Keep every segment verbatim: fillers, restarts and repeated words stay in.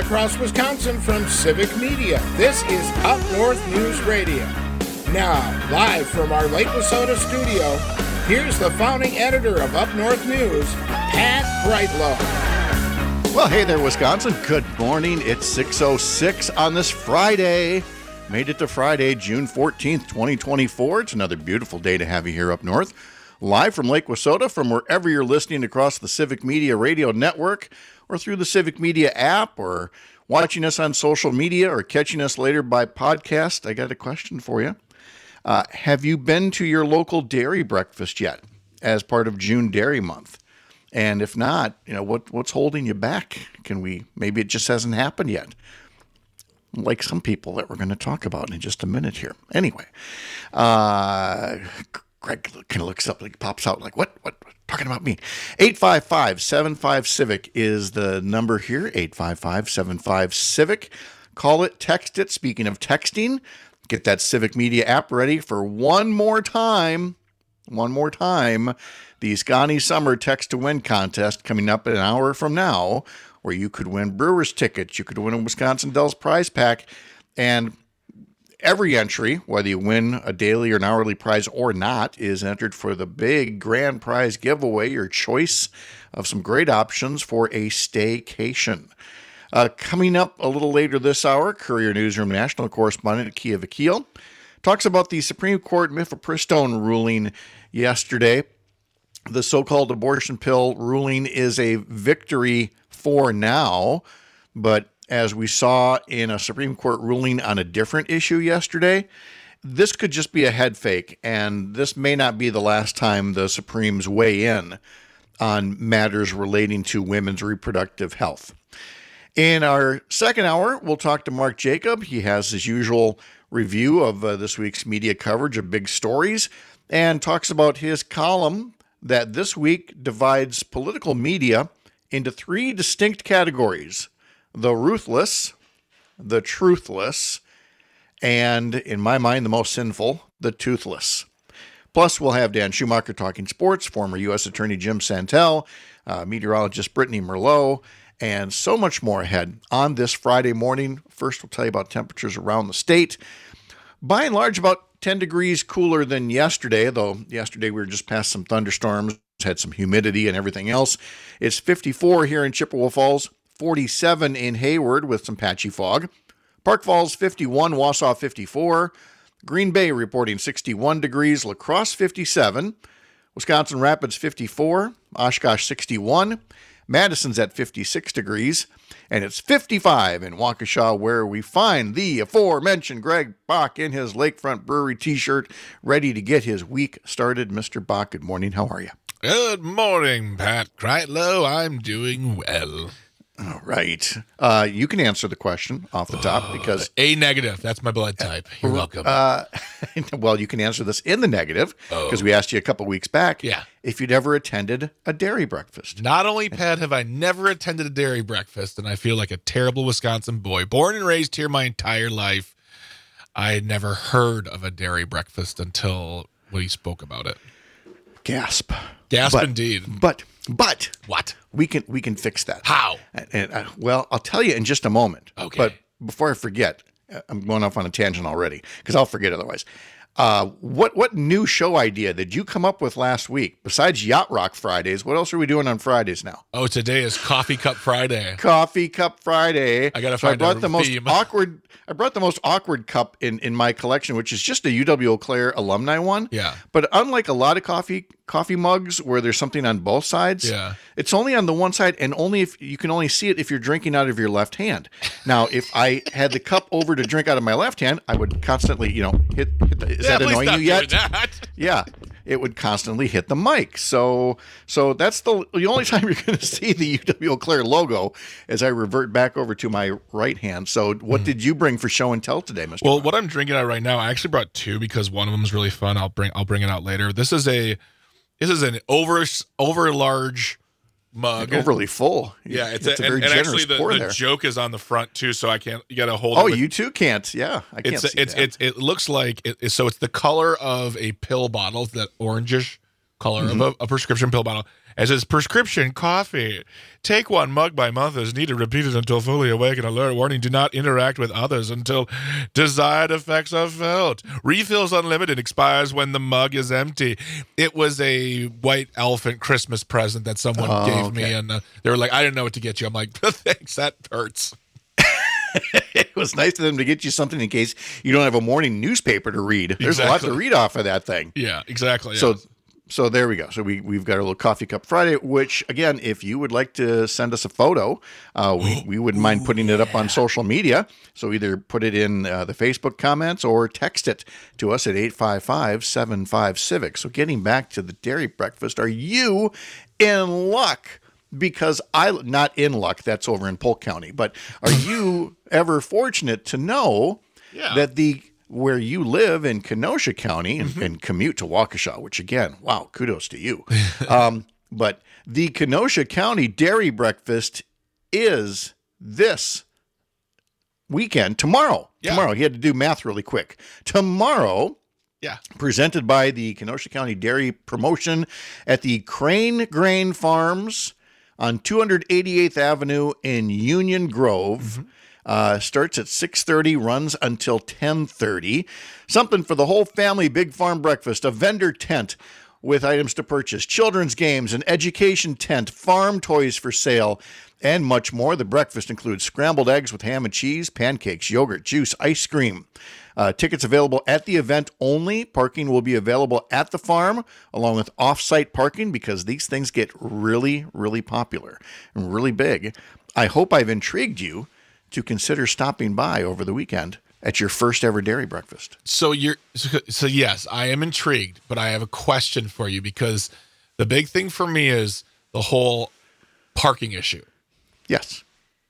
across Wisconsin from Civic Media. This is Up North News Radio. Now, live from our Lake Wissota studio, here's the founding editor of Up North News, Pat Brightlow. Well, hey there, Wisconsin. Good morning. It's six oh six on this Friday. Made it to Friday, June fourteenth, twenty twenty-four. It's another beautiful day to have you here up north. Live from Lake Wissota, from wherever you're listening across the Civic Media Radio Network, or through the Civic Media app, or watching us on social media, or catching us later by podcast. I got a question for you. Uh, have you been to your local dairy breakfast yet as part of June Dairy Month? And if not, you know, what what's holding you back? Can we, maybe it just hasn't happened yet. Like some people that we're going to talk about in just a minute here. Anyway, uh, Greg kind of looks up, like pops out like, what, what, what? Talking about me. eight five five, seven five, CIVIC is the number here, eight five five, seven five, CIVIC. Call it, text it. Speaking of texting, get that Civic Media app ready for one more time, one more time, the Scotty Summer Text to Win contest coming up an hour from now, where you could win Brewers tickets, you could win a Wisconsin Dells prize pack, and every entry, whether you win a daily or an hourly prize or not, is entered for the big grand prize giveaway, your choice of some great options for a staycation. Uh, coming up a little later this hour, Courier Newsroom national correspondent Kia Vakil talks about the Supreme Court mifepristone ruling yesterday. The so-called abortion pill ruling is a victory for now, but as we saw in a Supreme Court ruling on a different issue yesterday, this could just be a head fake, and this may not be the last time the Supremes weigh in on matters relating to women's reproductive health. In our second hour, we'll talk to Mark Jacob. He has his usual review of uh, this week's media coverage of big stories and talks about his column that this week divides political media into three distinct categories: the ruthless, the truthless, and, in my mind, the most sinful, the toothless. Plus, we'll have Dan Schumacher talking sports, former U S Attorney Jim Santel, uh, meteorologist Brittany Merlot, and so much more ahead on this Friday morning. First, we'll tell you about temperatures around the state. By and large, about ten degrees cooler than yesterday, though yesterday we were just past some thunderstorms, had some humidity and everything else. It's fifty-four here in Chippewa Falls, forty-seven in Hayward with some patchy fog. Park Falls fifty-one, Wausau fifty-four. Green Bay reporting sixty-one degrees, La Crosse fifty-seven. Wisconsin Rapids fifty-four, Oshkosh sixty-one. Madison's at fifty-six degrees, and it's fifty-five in Waukesha, where we find the aforementioned Greg Bach in his Lakefront Brewery t-shirt, ready to get his week started. Mister Bach, good morning. How are you? Good morning, Pat Kreitlow. I'm doing well. All right. Uh, you can answer the question off the top because... A negative. That's my blood type. You're welcome. Uh, well, you can answer this in the negative because Oh. we asked you a couple weeks back Yeah. if you'd ever attended a dairy breakfast. Not only, Pat, have I never attended a dairy breakfast, and I feel like a terrible Wisconsin boy, born and raised here my entire life, I had never heard of a dairy breakfast until we spoke about it. Gasp. Gasp But- indeed. But, but... What? We can we can fix that. How? And, and uh, well, I'll tell you in just a moment. Okay. But before I forget, uh, I'm going off on a tangent already because I'll forget otherwise. Uh, what what new show idea did you come up with last week besides Yacht Rock Fridays? What else are we doing on Fridays now? Oh, today is Coffee Cup Friday. Coffee Cup Friday. I gotta so I find brought a the most theme. awkward. I brought the most awkward cup in, in my collection, which is just a U W Eau Claire alumni one. Yeah. But unlike a lot of coffee coffee mugs where there's something on both sides, Yeah. it's only on the one side, and only if you can only see it if you're drinking out of your left hand. Now, if I had the cup over to drink out of my left hand, I would constantly, you know, hit. hit the, is Yeah, that please annoying stop you yet? doing that. Yeah, it would constantly hit the mic. So, so that's the the only time you're going to see the U W Eau Claire logo as I revert back over to my right hand. So, what did you bring for show and tell today, Mister Well, Brown? what I'm drinking out right now, I actually brought two because one of them is really fun. I'll bring I'll bring it out later. This is a this is an over over large mug. Overly full. Yeah, it's, it's a, a, very and, and generous actually the, pour the there. joke is on the front too, so I can't. You got to hold. Oh, it with, you too can't. Yeah, I can't It's see it's that. it's it looks like it, so it's the color of a pill bottle, that orangish color Mm-hmm. of a, a prescription pill bottle, As its prescription coffee. Take one mug by month as needed, repeated until fully awake and alert. Warning, do not interact with others until desired effects are felt. Refills unlimited, expires when the mug is empty. It was a white elephant Christmas present that someone Oh, gave okay. me, and uh, they were like, I didn't know what to get you. I'm like, thanks, that hurts. It was nice of them to get you something in case you don't have a morning newspaper to read. There's a lot Exactly. to read off of that thing. Yeah, exactly. So, yeah. so there we go. So we we've got our little Coffee Cup Friday. Which again, if you would like to send us a photo, uh, we we wouldn't mind putting it up on social media. So either put it in uh, the Facebook comments or text it to us at eight five five, seven five civic. So getting back to the dairy breakfast, are you in luck? Because I not in luck. That's over in Polk County. But are you ever fortunate to know Yeah. that the where you live in Kenosha County and, and commute to Waukesha, which again, wow, kudos to you. um, but the Kenosha County Dairy Breakfast is this weekend, tomorrow. Yeah. Tomorrow. He had to do math really quick. Tomorrow, Yeah. presented by the Kenosha County Dairy Promotion at the Crane Grain Farms on two hundred eighty-eighth Avenue in Union Grove. Mm-hmm. Uh, starts at six thirty, runs until ten thirty. Something for the whole family, big farm breakfast, a vendor tent with items to purchase, children's games, an education tent, farm toys for sale, and much more. The breakfast includes scrambled eggs with ham and cheese, pancakes, yogurt, juice, ice cream. Uh, tickets available at the event only. Parking will be available at the farm along with off-site parking because these things get really, really popular and really big. I hope I've intrigued you to consider stopping by over the weekend at your first ever dairy breakfast. So you're so, so yes, I am intrigued, but I have a question for you because the big thing for me is the whole parking issue. Yes.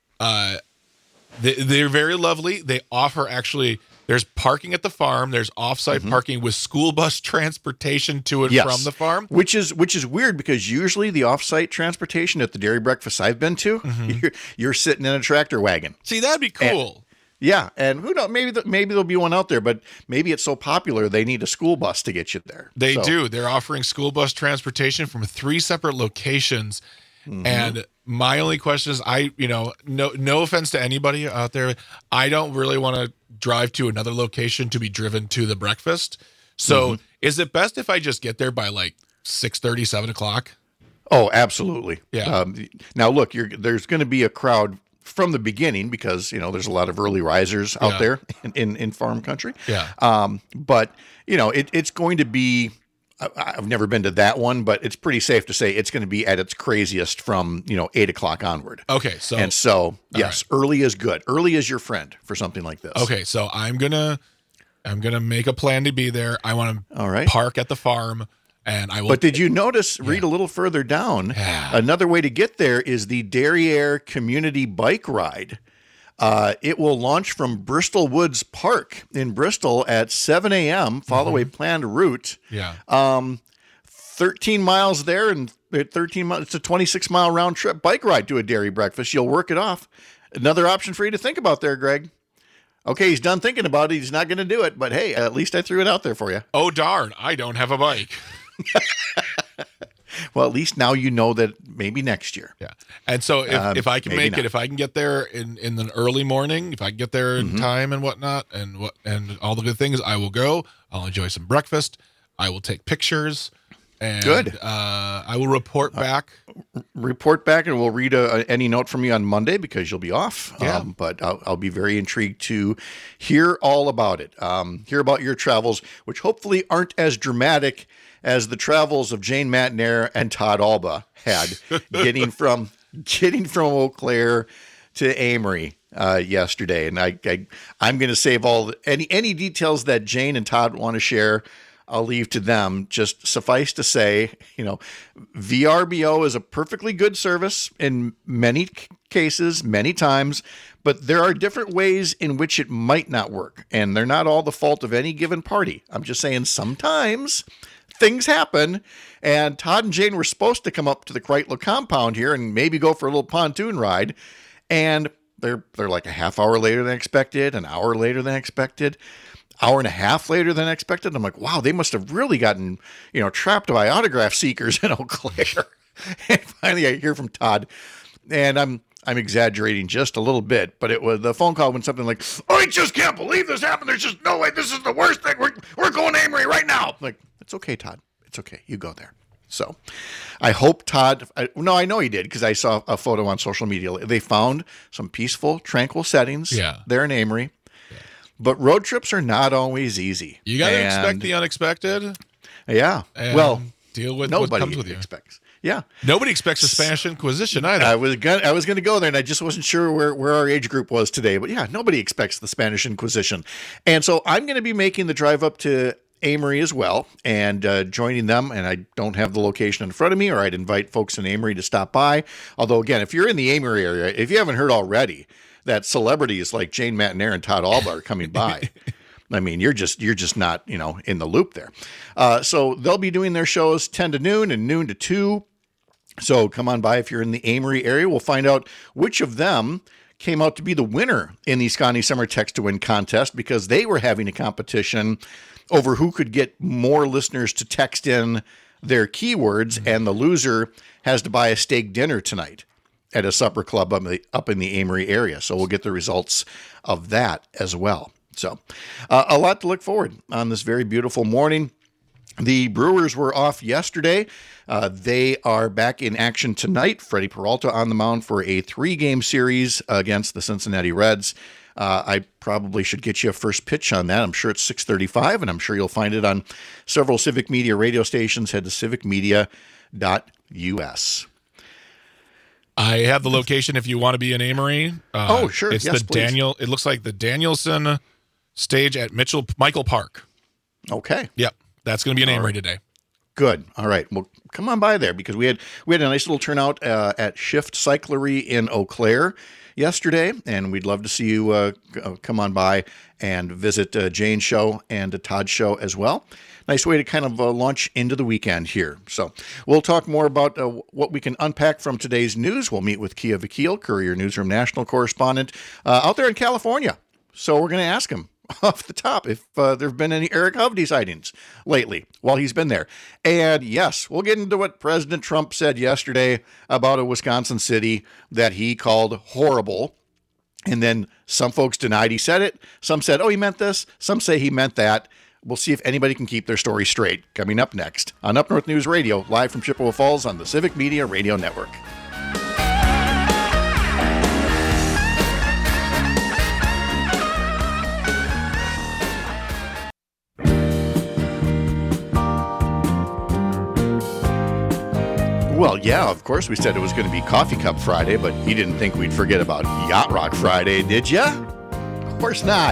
They, they're very lovely. They offer actually. There's parking at the farm. There's off-site parking with school bus transportation to and Yes. from the farm. Which is which is weird because usually the off-site transportation at the dairy breakfasts I've been to, you're, you're sitting in a tractor wagon. See, that'd be cool. Yeah, and who knows? Maybe the, maybe there'll be one out there, but maybe it's so popular they need a school bus to get you there. They So, do. They're offering school bus transportation from three separate locations. And my only question is, I, you know, no, no offense to anybody out there, I don't really want to drive to another location to be driven to the breakfast. So, is it best if I just get there by like six thirty, seven o'clock? Oh, absolutely. Yeah. Um, now, look, you're, there's going to be a crowd from the beginning because you know there's a lot of early risers out Yeah. there in, in in farm country. Yeah. Um, but you know, it, it's going to be. I- I've never been to that one, but it's pretty safe to say it's going to be at its craziest from you know eight o'clock onward. Okay. So, And so, yes, early is good. Early is your friend for something like this. okay. So I'm going to, I'm going to make a plan to be there. I want to All right. park at the farm and I will. But did you notice, read a little further down, Yeah. another way to get there is the Derriere Community Bike Ride. Uh, it will launch from Bristol Woods Park in Bristol at seven a.m., follow a planned route. yeah. Um, thirteen miles there and thirteen miles, it's a twenty-six mile round trip bike ride to a dairy breakfast. You'll work it off. Another option for you to think about there, Greg. Okay, he's done thinking about it. He's not going to do it, but hey, at least I threw it out there for you. Oh, darn. I don't have a bike. Well, at least now you know that maybe next year. Yeah. And so if, Um, if I can maybe make not. it, if I can get there in, in the early morning, if I can get there in Mm-hmm. time and whatnot and what and all the good things, I will go. I'll enjoy some breakfast. I will take pictures and Good. uh I will report back. Report back and we'll read a, a- any note from you on Monday because you'll be off. Yeah. Um, but I'll, I'll be very intrigued to hear all about it. Um, hear about your travels, which hopefully aren't as dramatic as the travels of Jane Matnair and Todd Alba had getting from getting from Eau Claire to Amory uh, yesterday. And I, I I'm going to save all the, any any details that Jane and Todd want to share. I'll leave to them. Just suffice to say, you know, V R B O is a perfectly good service in many c- cases, many times, but there are different ways in which it might not work. And they're not all the fault of any given party. I'm just saying sometimes things happen. And Todd and Jane were supposed to come up to the Kreitler compound here and maybe go for a little pontoon ride. And they're they're like a half hour later than expected, an hour later than expected. Hour and a half later than expected. I'm like, wow, they must have really gotten, you know, trapped by autograph seekers in Eau Claire. And finally, I hear from Todd, and I'm I'm exaggerating just a little bit, but it was the phone call went something like, "I just can't believe this happened. There's just no way. This is the worst thing. We're we're going to Amory right now." I'm like, it's okay, Todd. It's okay. You go there. So, I hope Todd. I, no, I know he did because I saw a photo on social media. They found some peaceful, tranquil settings. Yeah. There in Amory. Yeah. But road trips are not always easy. You got to And- expect the unexpected. Yeah. And well, deal with what nobody comes with you. expects. Yeah. Nobody expects the Spanish Inquisition either. I was gonna, I was going to go there, and I just wasn't sure where, where our age group was today. But yeah, nobody expects the Spanish Inquisition, and so I'm going to be making the drive up to Amory as well, and uh, joining them. And I don't have the location in front of me, or I'd invite folks in Amory to stop by. Although, again, if you're in the Amory area, if you haven't heard already that celebrities like Jane McNair and Todd Alba are coming by. I mean, you're just you're just not, you know, in the loop there. Uh, so they'll be doing their shows ten to noon and noon to two. So come on by if you're in the Amory area. We'll find out which of them came out to be the winner in the Scotty Summer Text to Win contest, because they were having a competition over who could get more listeners to text in their keywords, and the loser has to buy a steak dinner tonight at a supper club up in the, up in the Amory area. So we'll get the results of that as well. So uh, a lot to look forward on this very beautiful morning. The Brewers were off yesterday. Uh, they are back in action tonight. Freddie Peralta on the mound for a three-game series against the Cincinnati Reds. Uh, I probably should get you a first pitch on that. I'm sure it's six thirty-five, and I'm sure you'll find it on several Civic Media radio stations. Head to civic media dot u s. I have the location if you want to be in Amory. Uh, Oh, sure. It's Yes, the please. Daniel. It looks like the Danielson stage at Mitchell Michael Park. Okay. Yep, that's going to be in Amory today. Good. All right. Well, come on by there, because we had we had a nice little turnout uh, at Shift Cyclery in Eau Claire yesterday, and we'd love to see you uh, g- uh, come on by and visit uh, Jane's show and uh, Todd's show as well. Nice way to kind of uh, launch into the weekend here. So we'll talk more about uh, what we can unpack from today's news. We'll meet with Kia Vakil, Courier Newsroom national correspondent uh, out there in California. So we're going to ask him off the top if uh, there have been any Eric Hovde sightings lately while he's been there. And yes, we'll get into what President Trump said yesterday about a Wisconsin city that he called horrible. And then some folks denied he said it. Some said, oh, he meant this. Some say he meant that. We'll see if anybody can keep their story straight. Coming up next on Up North News Radio, live from Chippewa Falls on the Civic Media Radio Network. Well, yeah, of course we said it was going to be Coffee Cup Friday, but you didn't think we'd forget about Yacht Rock Friday, did ya? Of course not.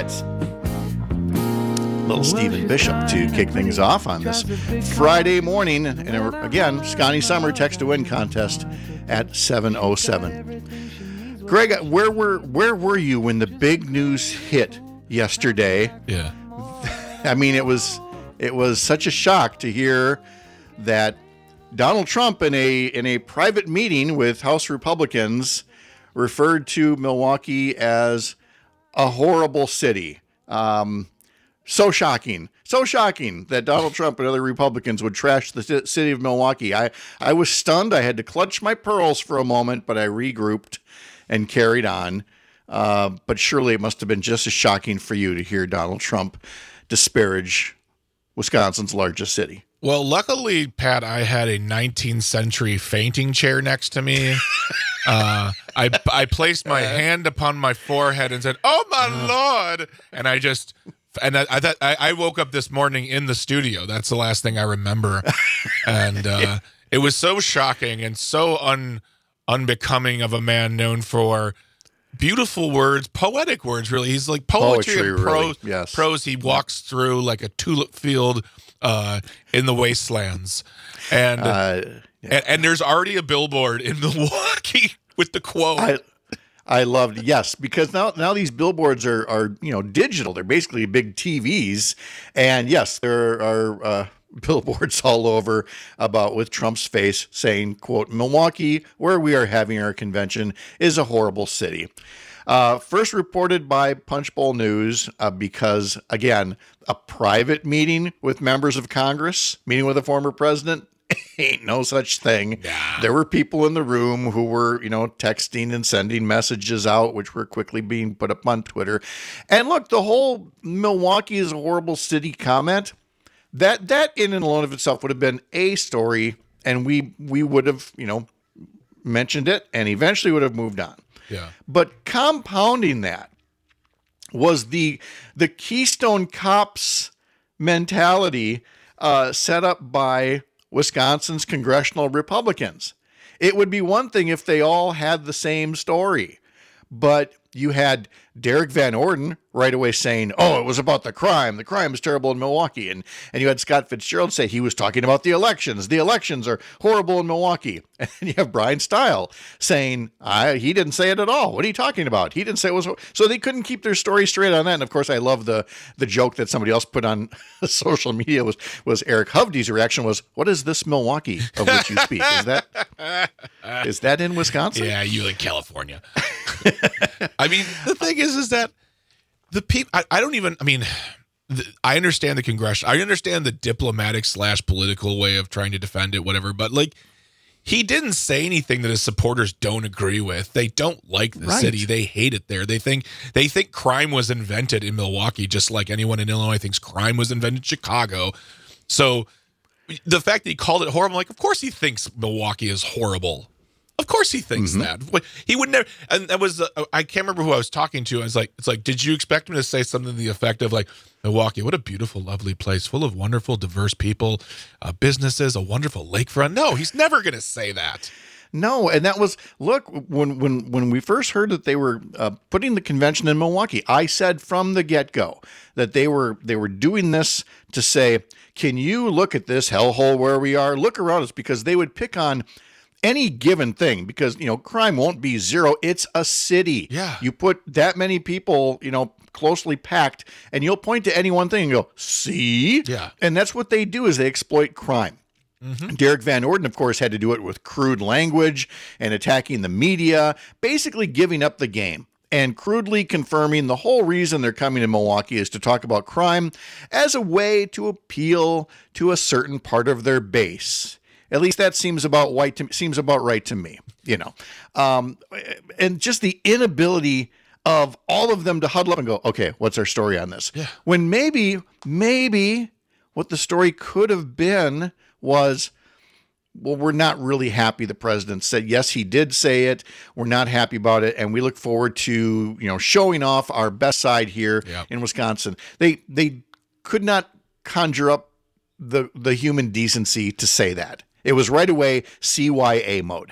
Little Stephen Bishop to kick things off on this Friday morning. And again, Scotty Summer Text to Win contest at seven oh seven. Greg, where were where were you when the big news hit yesterday? Yeah. I mean, it was it was such a shock to hear that Donald Trump, in a in a private meeting with House Republicans, referred to Milwaukee as a horrible city. Um, so shocking, so shocking that Donald Trump and other Republicans would trash the c- city of Milwaukee. I, I was stunned. I had to clutch my pearls for a moment, but I regrouped and carried on. Uh, but surely it must have been just as shocking for you to hear Donald Trump disparage Wisconsin's largest city. Well, luckily, Pat, I had a nineteenth century fainting chair next to me. uh, I I placed my hand upon my forehead and said, "Oh my Lord!" And I just and I I, thought, I I woke up this morning in the studio. That's the last thing I remember, and uh, it was so shocking and so un unbecoming of a man known for beautiful words, poetic words. Really, he's like poetry, Poetry, and prose. really, yes. Prose. He walks through like a tulip field uh, in the wastelands, and, Uh, and and there's already a billboard in Milwaukee with the quote. I I loved yes, because now now these billboards are are you know digital. They're basically big T Vs, and yes, there are uh, billboards all over about with Trump's face saying, "quote Milwaukee, where we are having our convention, is a horrible city." Uh, first reported by Punchbowl News uh, because again, a private meeting with members of Congress, meeting with a former president. Ain't no such thing. Nah. There were people in the room who were, you know, texting and sending messages out, which were quickly being put up on Twitter. And look, the whole Milwaukee is a horrible city comment, that that in and alone of itself would have been a story, and we we would have, you know, mentioned it and eventually would have moved on. Yeah. But compounding that was the the Keystone Cops mentality uh, set up by Wisconsin's congressional Republicans. It would be one thing if they all had the same story, but you had Derek Van Orden right away saying, oh, it was about the crime. The crime is terrible in Milwaukee. And and you had Scott Fitzgerald say he was talking about the elections. The elections are horrible in Milwaukee. And you have Brian Stile saying, I, he didn't say it at all. What are you talking about? He didn't say it was. So they couldn't keep their story straight on that. And of course, I love the the joke that somebody else put on social media was, was Eric Hovde's reaction was, what is this Milwaukee of which you speak? Is that, is that in Wisconsin? Yeah, you like California. I mean, the thing is, is that the people, I, I don't even, I mean, the, I understand the congressional, I understand the diplomatic slash political way of trying to defend it, whatever, but like, he didn't say anything that his supporters don't agree with. They don't like the Right. city. They hate it there. They think they think crime was invented in Milwaukee, just like anyone in Illinois thinks crime was invented in Chicago. So the fact that he called it horrible, I'm like, of course he thinks Milwaukee is horrible. Of course he thinks Mm-hmm. that. What- He would never. And that was uh, I can't remember who I was talking to. I was like, it's like, did you expect him to say something to the effect of like, Milwaukee, what a beautiful, lovely place, full of wonderful, diverse people, uh, businesses, a wonderful lakefront. No, he's never going to say that. No, and that was look when when when we first heard that they were uh, putting the convention in Milwaukee. I said from the get go that they were they were doing this to say, can you look at this hellhole where we are? Look around us, because they would pick on any given thing, because you know crime won't be zero. It's a city. Yeah. You put that many people, you know, closely packed, and you'll point to any one thing and go, see? Yeah. And that's what they do, is they exploit crime. Derek Van Orden, of course, had to do it with crude language and attacking the media, basically giving up the game and crudely confirming the whole reason they're coming to Milwaukee is to talk about crime as a way to appeal to a certain part of their base. At least that seems about right to, seems about right to me, you know. Um, and just the inability of all of them to huddle up and go, okay, what's our story on this? Yeah. When maybe, maybe what the story could have been was, well, we're not really happy the president said, yes, he did say it. We're not happy about it. And we look forward to, you know, showing off our best side here Yep. in Wisconsin. They, they could not conjure up the, the human decency to say that. It was right away C Y A mode.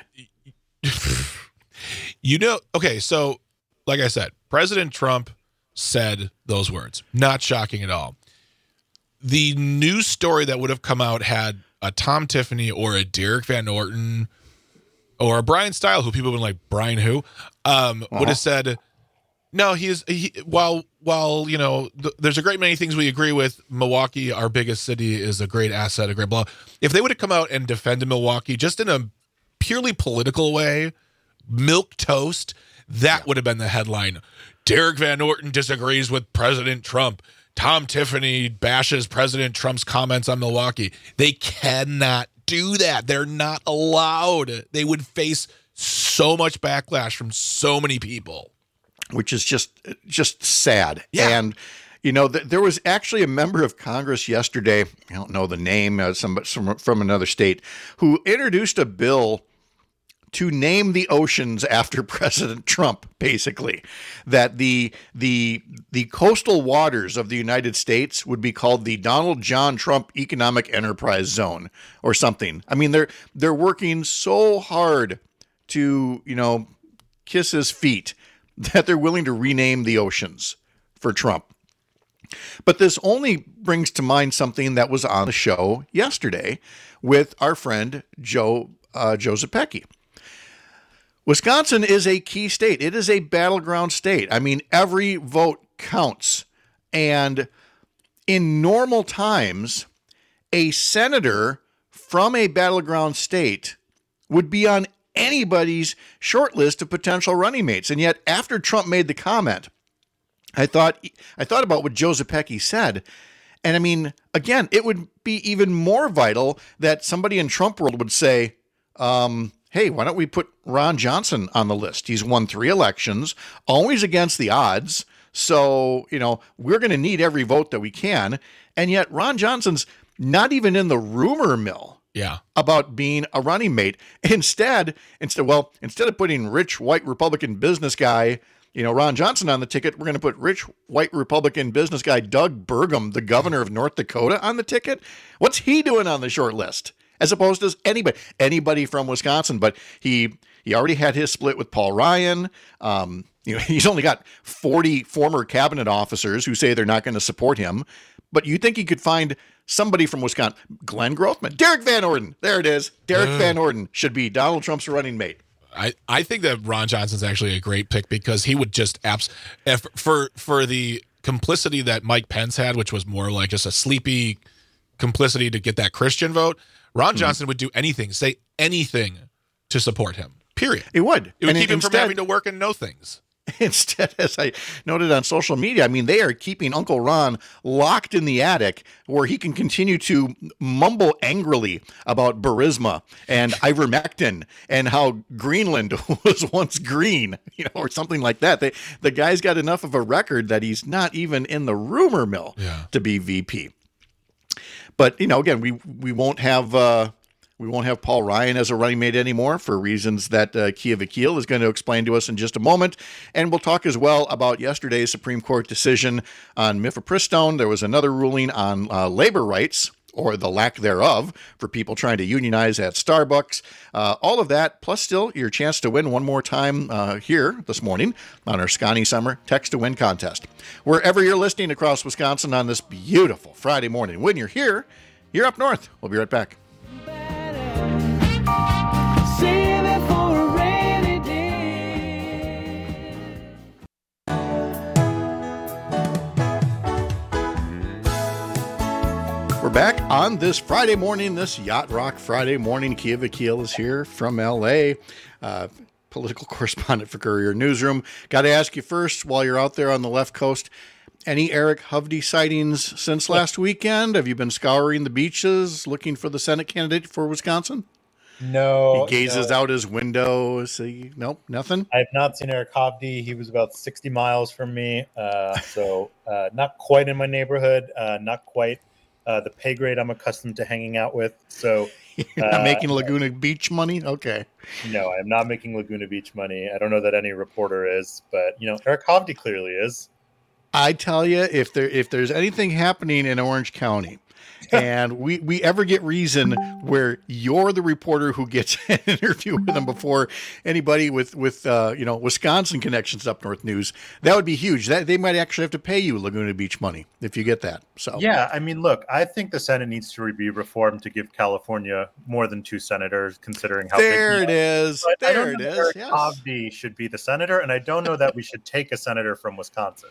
You know, okay, so like I said, President Trump said those words. Not shocking at all. The news story that would have come out had a Tom Tiffany or a Derek Van Orton or a Brian Stile, who people would like, Brian who, um, Uh-huh. would have said, no, he is, he, while, while, you know, th- there's a great many things we agree with. Milwaukee, our biggest city, is a great asset, a great blah. If they would have come out and defended Milwaukee just in a purely political way, milk toast, that would have been the headline. Derek Van Orton disagrees with President Trump. Tom Tiffany bashes President Trump's comments on Milwaukee. They cannot do that. They're not allowed. They would face so much backlash from so many people. Which is just just sad. Yeah. And, you know, th- there was actually a member of Congress yesterday, I don't know the name, uh, some, some from another state, who introduced a bill to name the oceans after President Trump, basically. That the the the coastal waters of the United States would be called the Donald John Trump Economic Enterprise Zone or something. I mean, they're they're working so hard to, you know, kiss his feet that they're willing to rename the oceans for Trump. But this only brings to mind something that was on the show yesterday with our friend Joe uh, Joe Zepecki. Wisconsin is a key state. It is a battleground state. I mean, every vote counts. And in normal times, a senator from a battleground state would be on anybody's short list of potential running mates. And yet, after Trump made the comment, I thought I thought about what Joe Zepecki said, And I mean, again, it would be even more vital that somebody in Trump world would say, um, hey, why don't we put Ron Johnson on the list? He's won three elections, always against the odds. So, you know, we're going to need every vote that we can. And yet Ron Johnson's not even in the rumor mill yeah. about being a running mate. Instead, instead, well, instead of putting rich white Republican business guy, you know, Ron Johnson on the ticket, we're going to put rich white Republican business guy Doug Burgum, the governor of North Dakota, on the ticket. What's he doing on the short list? As opposed to anybody, anybody from Wisconsin. But he he already had his split with Paul Ryan. Um, you know, he's only got forty former cabinet officers who say they're not going to support him. But you think he could find somebody from Wisconsin? Glenn Grothman, Derek Van Orden. There it is. Derek uh, Van Orden should be Donald Trump's running mate. I, I think that Ron Johnson's actually a great pick because he would just abs if, for for the complicity that Mike Pence had, which was more like just a sleepy complicity to get that Christian vote. Ron Johnson mm-hmm. would do anything, say anything to support him. Period. It would. It would and keep him instead, from having to work and know things. Instead, as I noted on social media, I mean, they are keeping Uncle Ron locked in the attic where he can continue to mumble angrily about Burisma and ivermectin and how Greenland was once green, you know, or something like that. They, the guy's got enough of a record that he's not even in the rumor mill yeah. to be V P. But, you know, again, we we won't have uh, we won't have Paul Ryan as a running mate anymore for reasons that uh, Kia Vakil is going to explain to us in just a moment. And we'll talk as well about yesterday's Supreme Court decision on mifepristone. There was another ruling on uh, labor rights, or the lack thereof, for people trying to unionize at Starbucks. Uh, all of that, plus still your chance to win one more time uh, here this morning on our Scotty Summer Text to Win contest. Wherever you're listening across Wisconsin on this beautiful Friday morning, when you're here, you're up north. We'll be right back. Save it for a rainy day. We're back on this Friday morning, this Yacht Rock Friday morning. Kia Vakil is here from L A, uh, political correspondent for Courier Newsroom. Got to ask you first, while you're out there on the left coast, any Eric Hovde sightings since last weekend? Have you been scouring the beaches looking for the Senate candidate for Wisconsin? No. He gazes no. out his window. See, nope, nothing. I have not seen Eric Hovde. He was about sixty miles from me, uh, so uh, not quite in my neighborhood. Uh, not quite uh, the pay grade I'm accustomed to hanging out with. So, You're not uh, making Laguna Beach money? Okay. No, I am not making Laguna Beach money. I don't know that any reporter is, but you know, Eric Hovde clearly is. I tell you, if there if there's anything happening in Orange County, and we, we ever get reason where you're the reporter who gets an interview with them before anybody with with uh, you know Wisconsin connections up North News, that would be huge. That they might actually have to pay you Laguna Beach money if you get that. So yeah, I mean, look, I think the Senate needs to be reformed to give California more than two senators, considering how there big it is. But there I it don't know is. Eric Yes. Hovde should be the senator, and I don't know that we should take a senator from Wisconsin.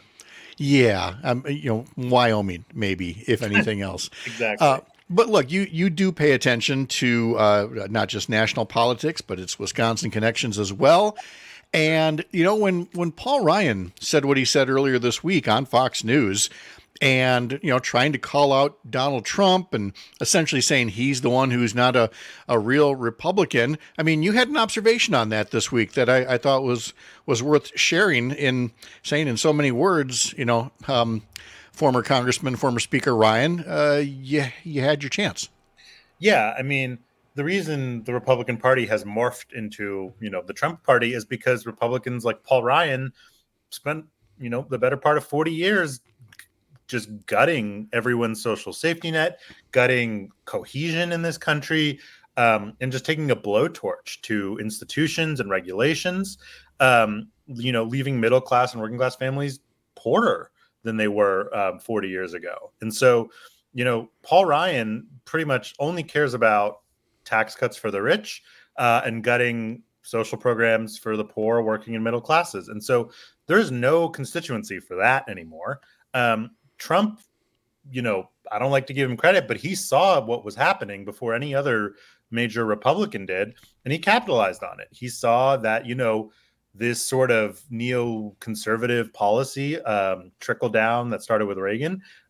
Yeah, um, you know, Wyoming, maybe, if anything else. Exactly. Uh, but look, you you do pay attention to uh, not just national politics, but it's Wisconsin connections as well. And, you know, when, when Paul Ryan said what he said earlier this week on Fox News, and, you know, trying to call out Donald Trump and essentially saying he's the one who's not a, a real Republican. I mean, you had an observation on that this week that I, I thought was was worth sharing, in saying in so many words, you know, um, former Congressman, former Speaker Ryan, uh, you, you had your chance. Yeah, I mean, the reason the Republican Party has morphed into, you know, the Trump Party is because Republicans like Paul Ryan spent, you know, the better part of forty years just gutting everyone's social safety net, gutting cohesion in this country, um, and just taking a blowtorch to institutions and regulations, um, you know, leaving middle class and working class families poorer than they were um, forty years ago. And so, you know, Paul Ryan pretty much only cares about tax cuts for the rich uh, and gutting social programs for the poor, working and middle classes. And so there's no constituency for that anymore. Um, Trump, you know, I don't like to give him credit, but he saw what was happening before any other major Republican did, and he capitalized on it. He saw that, you know, this sort of neoconservative policy um, trickle down that started with Reagan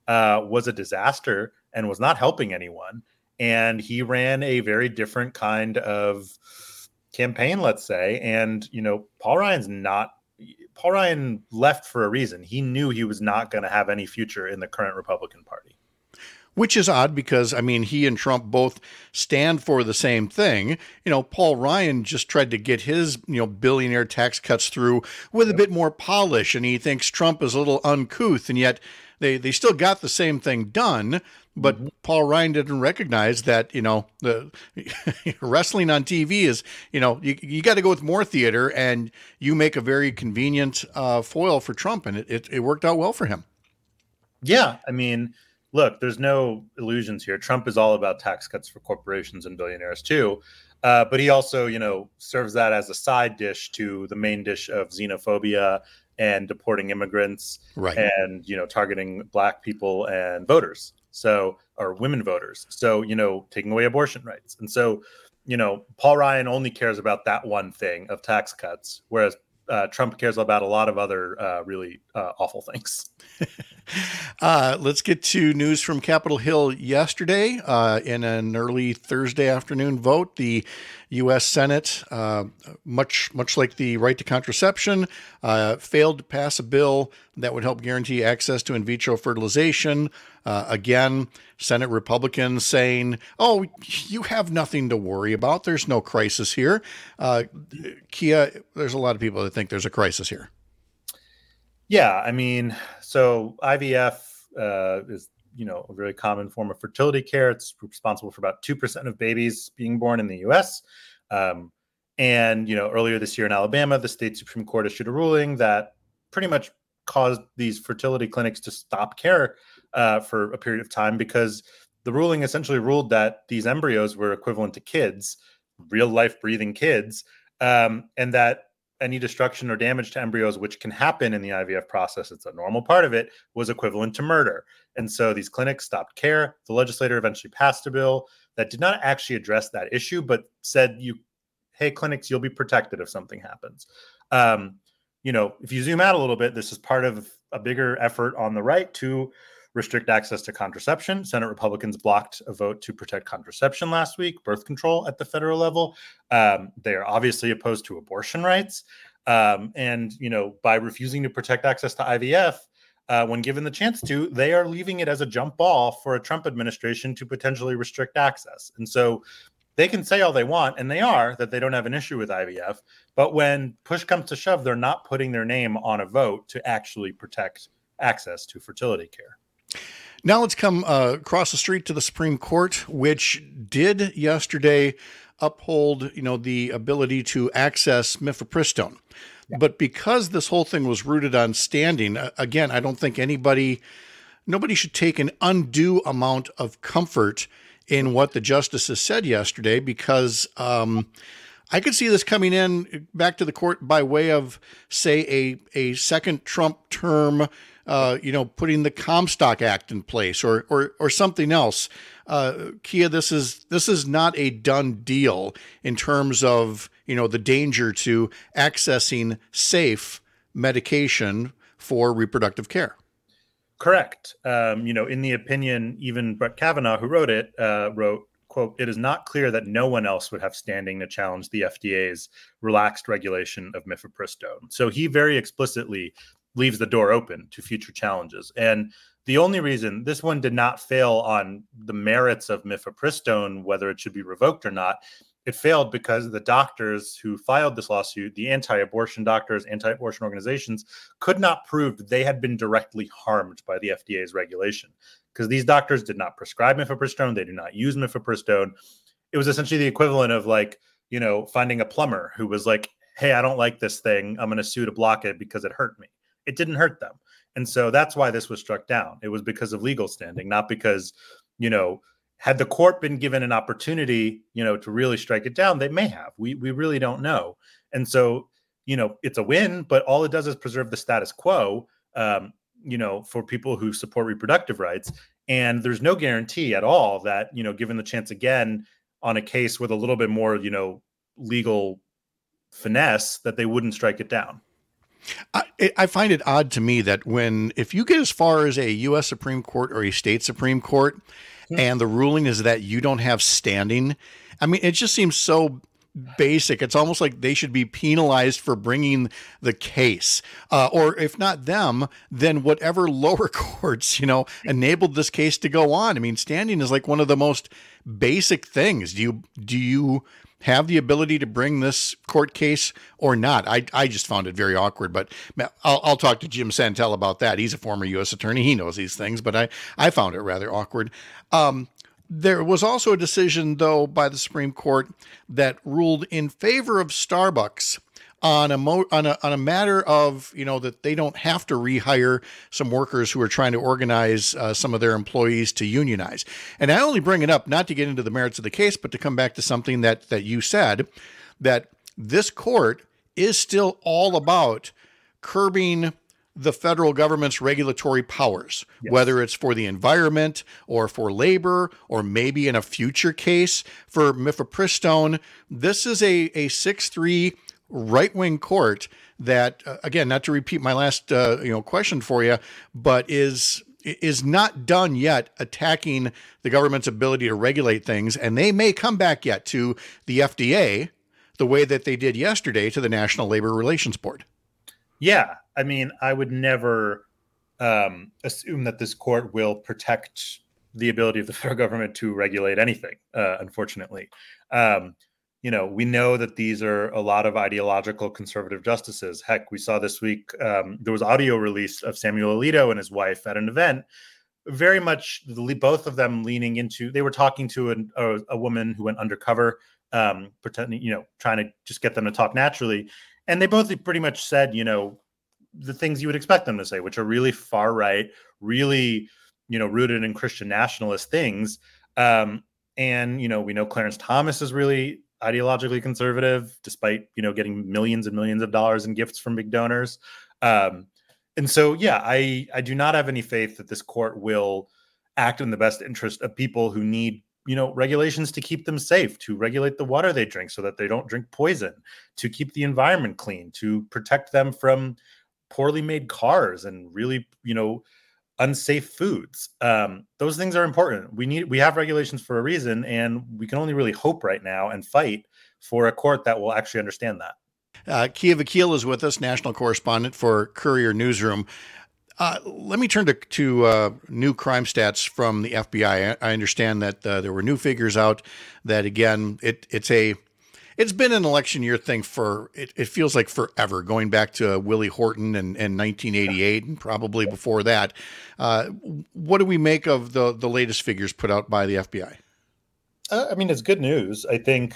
uh, was a disaster and was not helping anyone. And he ran a very different kind of campaign, let's say. And, you know, Paul Ryan's not, Paul Ryan left for a reason. He knew he was not going to have any future in the current Republican Party. Which is odd because, I mean, he and Trump both stand for the same thing. You know, Paul Ryan just tried to get his, you know, billionaire tax cuts through with a bit more polish, and he thinks Trump is a little uncouth, and yet they, they still got the same thing done. But mm-hmm. Paul Ryan didn't recognize that, you know, the wrestling on T V is, you know, you, you got to go with more theater, and you make a very convenient uh, foil for Trump, and it, it, it worked out well for him. Yeah, I mean, look, there's no illusions here. Trump is all about tax cuts for corporations and billionaires too. Uh, but he also, you know, serves that as a side dish to the main dish of xenophobia and deporting immigrants, right, and, you know, targeting black people and voters. So, or women voters. So, you know, taking away abortion rights. And so, you know, Paul Ryan only cares about that one thing of tax cuts, whereas uh, Trump cares about a lot of other uh, really uh, awful things. uh, let's get to news from Capitol Hill yesterday. Uh, in an early Thursday afternoon vote, the U S Senate, uh, much much like the right to contraception, uh, failed to pass a bill that would help guarantee access to in vitro fertilization. Uh, again, Senate Republicans saying, oh, you have nothing to worry about. There's no crisis here. Uh, Kia, there's a lot of people that think there's a crisis here. Yeah, I mean, so I V F uh, is, you know, a very common form of fertility care. It's responsible for about two percent of babies being born in the U S. Um, and, you know, earlier this year in Alabama, the state Supreme Court issued a ruling that pretty much caused these fertility clinics to stop care uh, for a period of time, because the ruling essentially ruled that these embryos were equivalent to kids, real life breathing kids, um, and that any destruction or damage to embryos, which can happen in the I V F process, it's a normal part of it, was equivalent to murder. And so these clinics stopped care. The legislator eventually passed a bill that did not actually address that issue, but said, "You, hey, clinics, you'll be protected if something happens." Um, you know, if you zoom out a little bit, this is part of a bigger effort on the right to restrict access to contraception. Senate Republicans blocked a vote to protect contraception last week, birth control at the federal level. Um, they are obviously opposed to abortion rights. Um, and, you know, by refusing to protect access to I V F, uh, when given the chance to, they are leaving it as a jump ball for a Trump administration to potentially restrict access. And so they can say all they want, and they are, that they don't have an issue with I V F. But when push comes to shove, they're not putting their name on a vote to actually protect access to fertility care. Now let's come uh, across the street to the Supreme Court, which did yesterday uphold, you know, the ability to access mifepristone. Yeah. But because this whole thing was rooted on standing, uh, again, I don't think anybody, nobody should take an undue amount of comfort in what the justices said yesterday, because um, I could see this coming in back to the court by way of, say, a, a second Trump term, uh, you know, putting the Comstock Act in place, or or or something else. Uh, Kia, this is this is not a done deal in terms of, you know, the danger to accessing safe medication for reproductive care. Correct. Um, you know, in the opinion, even Brett Kavanaugh, who wrote it, uh, wrote, quote, "It is not clear that no one else would have standing to challenge the F D A's relaxed regulation of mifepristone." So he very explicitly leaves the door open to future challenges. And the only reason this one did not fail on the merits of mifepristone, whether it should be revoked or not, it failed because the doctors who filed this lawsuit, the anti-abortion doctors, anti-abortion organizations, could not prove that they had been directly harmed by the F D A's regulation, because these doctors did not prescribe mifepristone. They do not use mifepristone. It was essentially the equivalent of, like, you know, finding a plumber who was like, "Hey, I don't like this thing. I'm going to sue to block it because it hurt me." It didn't hurt them. And so that's why this was struck down. It was because of legal standing, not because, you know, had the court been given an opportunity, you know, to really strike it down, they may have. We we really don't know. And so, you know, it's a win, but all it does is preserve the status quo, um, you know, for people who support reproductive rights. And there's no guarantee at all that, you know, given the chance again on a case with a little bit more, you know, legal finesse, that they wouldn't strike it down. I, I find it odd to me that when, if you get as far as a U S Supreme Court or a state Supreme Court, and the ruling is that you don't have standing, I mean, it just seems so basic. It's almost like they should be penalized for bringing the case, uh, or if not them, then whatever lower courts, you know, enabled this case to go on. I mean, standing is like one of the most basic things. Do you, do you have the ability to bring this court case or not? I, I just found it very awkward, but I'll, I'll talk to Jim Santel about that. He's a former U S attorney. He knows these things, but I, I found it rather awkward. Um, there was also a decision, though, by the Supreme Court that ruled in favor of Starbucks on a, mo- on a on a matter of, you know, that they don't have to rehire some workers who are trying to organize uh, some of their employees to unionize. And I only bring it up not to get into the merits of the case, but to come back to something that that you said, that this court is still all about curbing the federal government's regulatory powers, yes. whether it's for the environment or for labor, or maybe in a future case for mifepristone. This is a a six three right-wing court that, uh, again, not to repeat my last uh, you know question for you, but is is not done yet attacking the government's ability to regulate things, and they may come back yet to the F D A the way that they did yesterday to the National Labor Relations Board. Yeah, I mean, I would never um, assume that this court will protect the ability of the federal government to regulate anything, uh, unfortunately. Um, you know, we know that these are a lot of ideological conservative justices. Heck, we saw this week, um, there was audio release of Samuel Alito and his wife at an event, very much both of them leaning into, they were talking to an, a, a woman who went undercover, um, pretending, you know, trying to just get them to talk naturally. And they both pretty much said, you know, the things you would expect them to say, which are really far right, really, you know, rooted in Christian nationalist things. Um, and, you know, we know Clarence Thomas is really ideologically conservative, despite, you know, getting millions and millions of dollars in gifts from big donors. Um, and so, yeah, I, I do not have any faith that this court will act in the best interest of people who need, you know, regulations to keep them safe, to regulate the water they drink so that they don't drink poison, to keep the environment clean, to protect them from poorly made cars and really, you know, unsafe foods. Um, those things are important. We need, we have regulations for a reason, and we can only really hope right now and fight for a court that will actually understand that. Uh, Kia Vakil is with us, national correspondent for Courier Newsroom. Uh, let me turn to, to uh, new crime stats from the F B I. I, I understand that uh, there were new figures out that, again, it, it's a it's been an election year thing for, it, it feels like forever, going back to Willie Horton and, and nineteen eighty-eight and probably before that. Uh, what do we make of the, the latest figures put out by the F B I? Uh, I mean, it's good news. I think,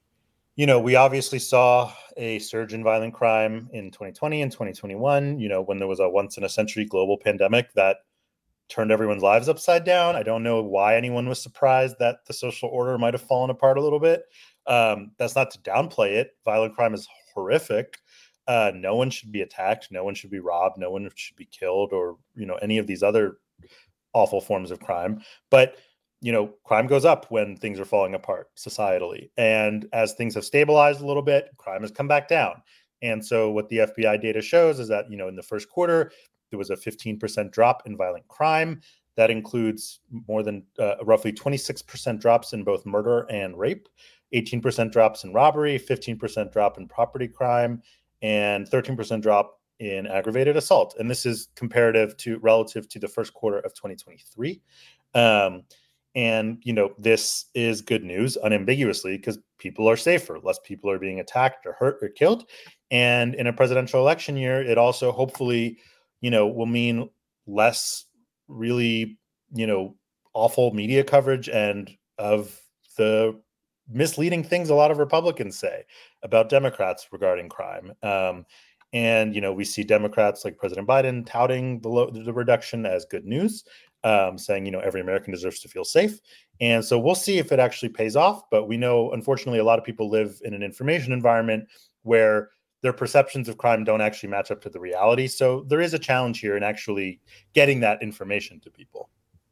you know, we obviously saw a surge in violent crime in twenty twenty and twenty twenty-one, you know, when there was a once in a century global pandemic that turned everyone's lives upside down. I don't know why anyone was surprised that the social order might have fallen apart a little bit. Um, that's not to downplay it. Violent crime is horrific. Uh, no one should be attacked. No one should be robbed. No one should be killed, or, you know, any of these other awful forms of crime. But, you know, crime goes up when things are falling apart societally. And as things have stabilized a little bit, crime has come back down. And so what the F B I data shows is that, you know, in the first quarter, there was a fifteen percent drop in violent crime. That includes more than uh, roughly twenty-six percent drops in both murder and rape, eighteen percent drops in robbery, fifteen percent drop in property crime, and thirteen percent drop in aggravated assault. And this is comparative to relative to the first quarter of twenty twenty-three. Um, and, you know, this is good news unambiguously, because people are safer. Less people are being attacked or hurt or killed. And in a presidential election year, it also hopefully, you know, will mean less really, you know, awful media coverage and of the misleading things a lot of Republicans say about Democrats regarding crime. Um, and, you know, we see Democrats like President Biden touting the, lo- the reduction as good news, um, saying, you know, every American deserves to feel safe. And so we'll see if it actually pays off. But we know, unfortunately, a lot of people live in an information environment where their perceptions of crime don't actually match up to the reality. So there is a challenge here in actually getting that information to people.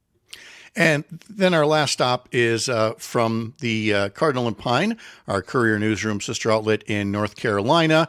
And then our last stop is uh, from the uh, Cardinal and Pine, our Courier Newsroom sister outlet in North Carolina.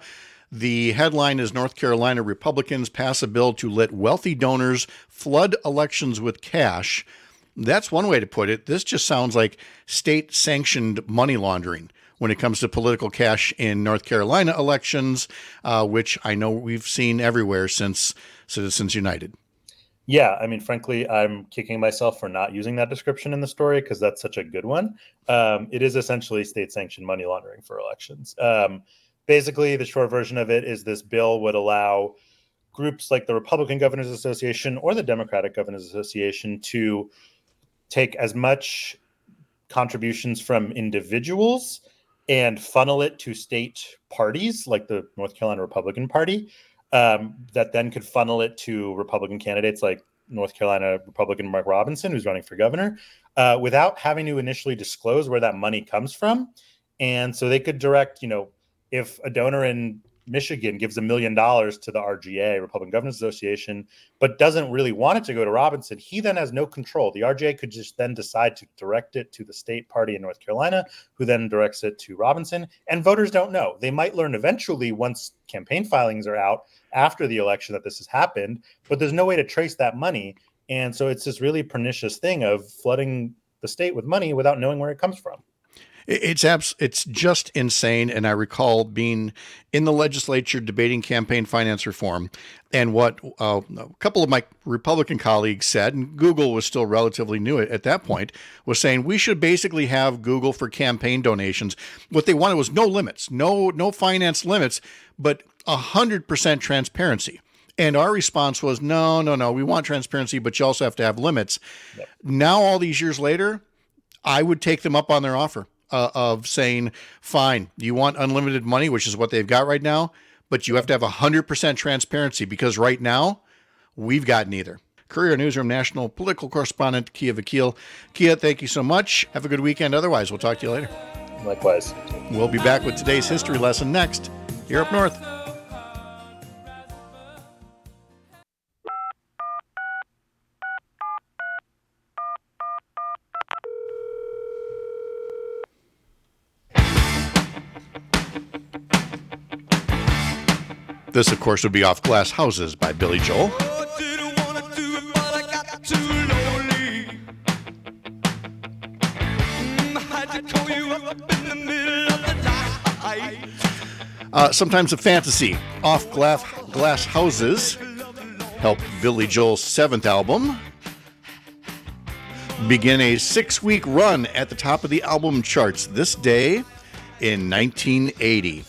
The headline is North Carolina Republicans pass a bill to let wealthy donors flood elections with cash. That's one way to put it. This just sounds like state-sanctioned money laundering when it comes to political cash in North Carolina elections, uh, which I know we've seen everywhere since Citizens United. Yeah, I mean, frankly, I'm kicking myself for not using that description in the story because that's such a good one. Um, it is essentially state-sanctioned money laundering for elections. Um, basically, the short version of it is this bill would allow groups like the Republican Governors Association or the Democratic Governors Association to take as much contributions from individuals and funnel it to state parties like the North Carolina Republican Party. Um, that then could funnel it to Republican candidates like North Carolina Republican Mark Robinson, who's running for governor, uh, without having to initially disclose where that money comes from. And so they could direct, you know, if a donor in Michigan gives a million dollars to the R G A, Republican Governors Association, but doesn't really want it to go to Robinson, he then has no control. The R G A could just then decide to direct it to the state party in North Carolina, who then directs it to Robinson. And voters don't know. They might learn eventually once campaign filings are out after the election that this has happened, but there's no way to trace that money. And so it's this really pernicious thing of flooding the state with money without knowing where it comes from. It's abs- It's just insane. And I recall being in the legislature debating campaign finance reform, and what uh, a couple of my Republican colleagues said, and Google was still relatively new at, at that point, was saying we should basically have Google for campaign donations. What they wanted was no limits, no no finance limits, but one hundred percent transparency. And our response was, no, no, no, we want transparency, but you also have to have limits. Yep. Now, all these years later, I would take them up on their offer. Uh, of saying, fine, you want unlimited money, which is what they've got right now, but you have to have one hundred percent transparency, because right now we've got neither. Courier Newsroom national political correspondent Kia Vakil. Kia, thank you so much. Have a good weekend. Otherwise, we'll talk to you later. Likewise. We'll be back with today's history lesson next, here up north. This, of course, would be Off Glass Houses by Billy Joel. Uh, sometimes a fantasy. Off Glass, Glass Houses helped Billy Joel's seventh album begin a six-week run at the top of the album charts this day in nineteen eighty.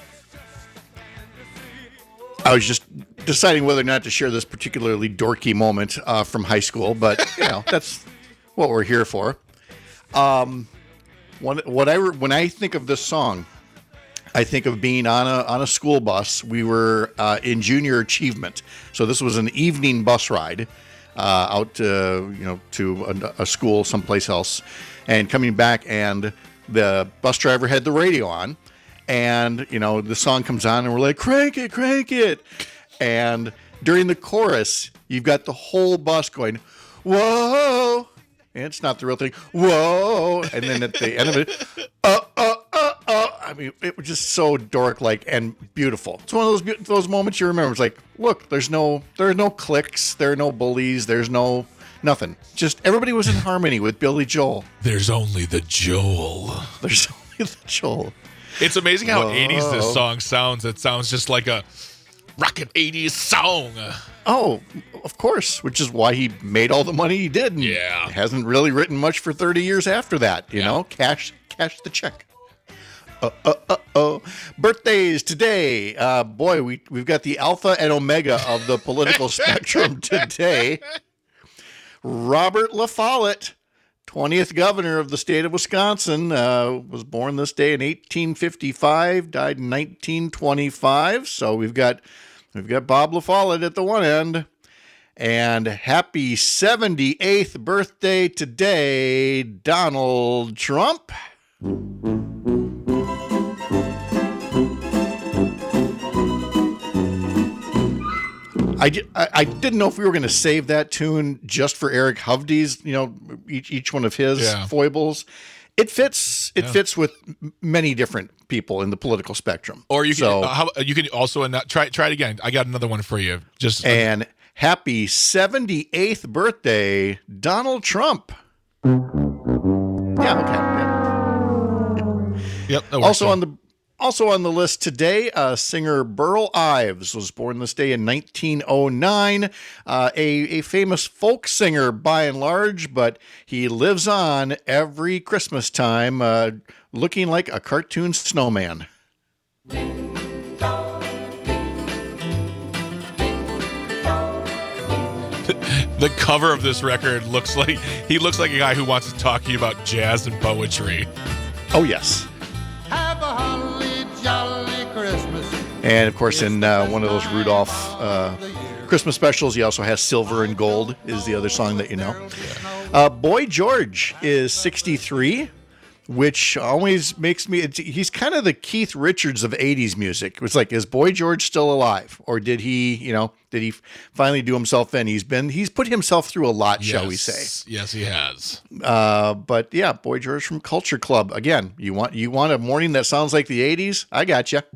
I was just deciding whether or not to share this particularly dorky moment uh, from high school, but you know that's what we're here for. Um, when, what I when I think of this song, I think of being on a on a school bus. We were uh, in junior achievement, so this was an evening bus ride uh, out to you know to a, a school someplace else, and coming back, and the bus driver had the radio on. And, you know, the song comes on and we're like, crank it, crank it. And during the chorus, you've got the whole bus going, whoa. And it's not the real thing. Whoa. And then at the end of it, uh, uh, uh, uh. I mean, it was just so dork-like and beautiful. It's one of those those moments you remember. It's like, look, there's no, there are no clicks. There are no bullies. There's no nothing. Just everybody was in harmony with Billy Joel. There's only the Joel. There's only the Joel. It's amazing how Whoa. eighties this song sounds. It sounds just like a rockin' eighties song. Oh, of course, which is why he made all the money he did. And Yeah. hasn't really written much for thirty years after that, you Yeah. know? Cash cash the check. Uh, uh, uh, oh. Birthdays today. Uh, boy, we, we've got the alpha and omega of the political spectrum today. Robert La Follette, twentieth governor of the state of Wisconsin, uh, was born this day in eighteen fifty-five, died in nineteen twenty-five. So we've got we've got Bob La Follette at the one end. And happy seventy-eighth birthday today, Donald Trump. I, I, I didn't know if we were going to save that tune just for Eric Hovde's, you know, each, each one of his Yeah. foibles. It fits. It Yeah. fits with m- many different people in the political spectrum. Or you can So- uh, how, you can also and try try it again. I got another one for you. Just And happy seventy-eighth birthday, Donald Trump. Yeah. Okay. Yeah. yep. that works, Also yeah. on the also on the list today, uh, singer Burl Ives was born this day in nineteen oh nine. Uh, a a famous folk singer by and large, but he lives on every Christmas time, uh, looking like a cartoon snowman. The cover of this record looks like he looks like a guy who wants to talk to you about jazz and poetry. Oh yes. Have a holly jolly Christmas. And of course, in uh, one of those Rudolph uh, Christmas specials, he also has Silver and Gold is the other song that you know. Uh, Boy George is sixty-three, which always makes me, it's, he's kind of the Keith Richards of eighties music. It's like, is Boy George still alive? Or did he, you know, did he finally do himself in? He's been, he's put himself through a lot, shall we say. Yes. Yes, he has. Uh, but yeah, Boy George from Culture Club. Again, you want, you want a morning that sounds like the eighties? I got you.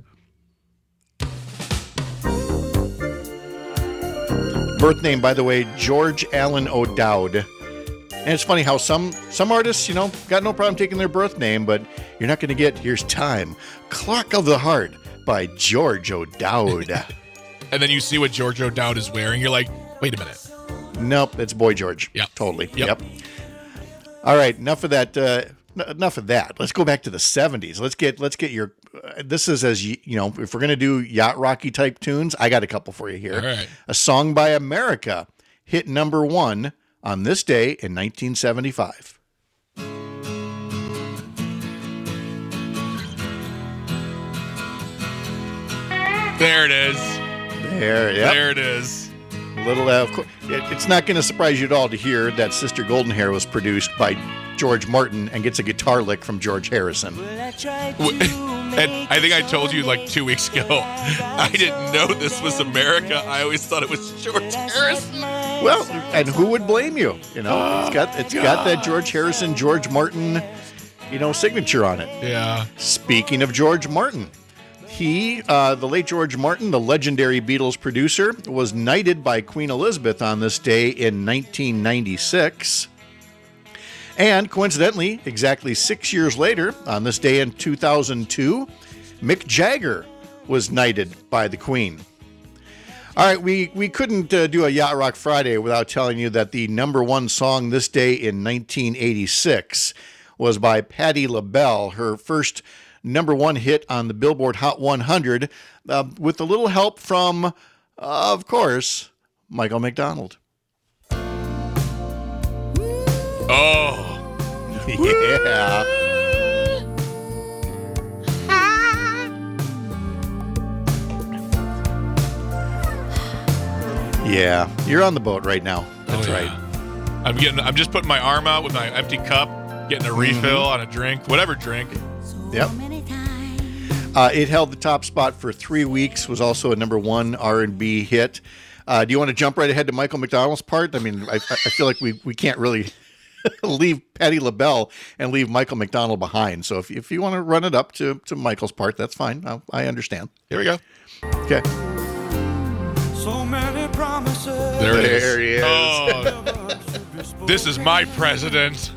Birth name, by the way, George Allen O'Dowd. And it's funny how some some artists, you know, got no problem taking their birth name, but you're not going to get, here's Time, Clock of the Heart by George O'Dowd. And then you see what George O'Dowd is wearing. You're like, wait a minute. Nope, it's Boy George. Yep. Totally. Yep. Yep. All right, enough of that. Uh, n- enough of that. Let's go back to the seventies. Let's get let's get your. Uh, this is as you, you know, if we're gonna do yacht rocky type tunes, I got a couple for you here. All right. A Song by America hit number one on this day in nineteen seventy-five. There it is. There, yeah. There it is. Little, uh, of course, it, it's not going to surprise you at all to hear that Sister Golden Hair was produced by George Martin and gets a guitar lick from George Harrison. W- And I think I told you like two weeks ago, I didn't know this was America. I always thought it was George Harrison. Well, and who would blame you? You know, it's got it's got that George Harrison, George Martin, you know, signature on it. Yeah. Speaking of George Martin, he, uh, the late George Martin, the legendary Beatles producer, was knighted by Queen Elizabeth on this day in nineteen ninety-six. And coincidentally, exactly six years later, on this day in two thousand two, Mick Jagger was knighted by the Queen. All right, we, we couldn't uh, do a Yacht Rock Friday without telling you that the number one song this day in nineteen eighty-six was by Patti LaBelle, her first number one hit on the Billboard Hot one hundred, uh, with a little help from, uh, of course, Michael McDonald. Oh. Yeah. Yeah, you're on the boat right now. That's Oh, yeah. right. I'm getting. I'm just putting my arm out with my empty cup, getting a refill on a drink, whatever drink. Yep. Uh, it held the top spot for three weeks. Was also a number one R and B hit. Uh, do you want to jump right ahead to Michael McDonald's part? I mean, I, I feel like we, we can't really leave Patti LaBelle and leave Michael McDonald behind. So if if you want to run it up to, to Michael's part, that's fine. I, I understand. Here we go. Okay. So many promises. There it is. There he is. Oh, this is my president.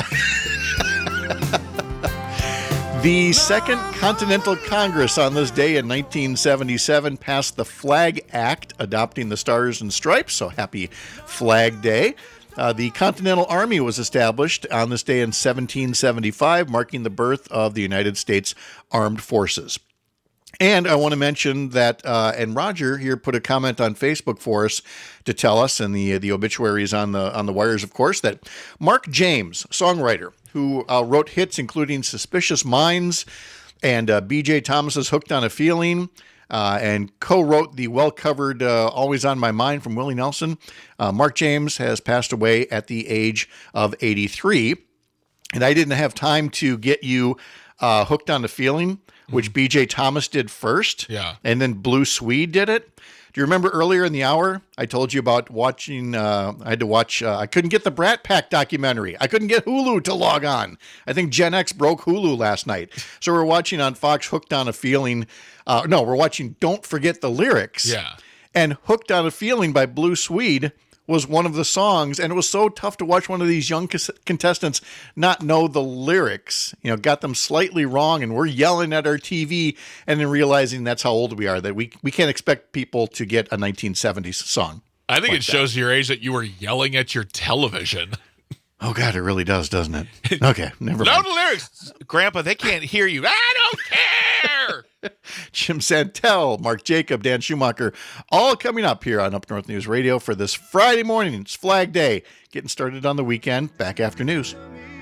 The Second Continental Congress on this day in nineteen seventy-seven passed the Flag Act, adopting the Stars and Stripes, so happy Flag Day. Uh, the Continental Army was established on this day in seventeen seventy-five, marking the birth of the United States Armed Forces. And I want to mention that, uh, and Roger here put a comment on Facebook for us to tell us, and the the obituaries on the on the wires, of course, that Mark James, songwriter, who uh, wrote hits including "Suspicious Minds" and uh, B J Thomas's "Hooked on a Feeling," uh, and co-wrote the well-covered uh, "Always on My Mind" from Willie Nelson. Uh, Mark James has passed away at the age of eighty-three, and I didn't have time to get you uh, "Hooked on a Feeling," which B J Thomas did first, Yeah. and then Blue Swede did it. Do you remember earlier in the hour, I told you about watching, uh, I had to watch, uh, I couldn't get the Brat Pack documentary. I couldn't get Hulu to log on. I think Gen X broke Hulu last night. So we're watching on Fox Hooked on a Feeling. Uh, no, we're watching Don't Forget the Lyrics. Yeah. And Hooked on a Feeling by Blue Swede was one of the songs, and it was so tough to watch one of these young contestants not know the lyrics. You know, got them slightly wrong, and we're yelling at our T V, and then realizing that's how old we are, that we we can't expect people to get a nineteen seventies song. I think like it shows your age that you were yelling at your television. Oh, God, it really does, doesn't it? Okay, never No mind. the lyrics. Grandpa, they can't hear you. I don't care. Jim Santel, Mark Jacob, Dan Schumacher, all coming up here on Up North News Radio for this Friday morning. It's Flag Day. Getting started on the weekend. Back after news.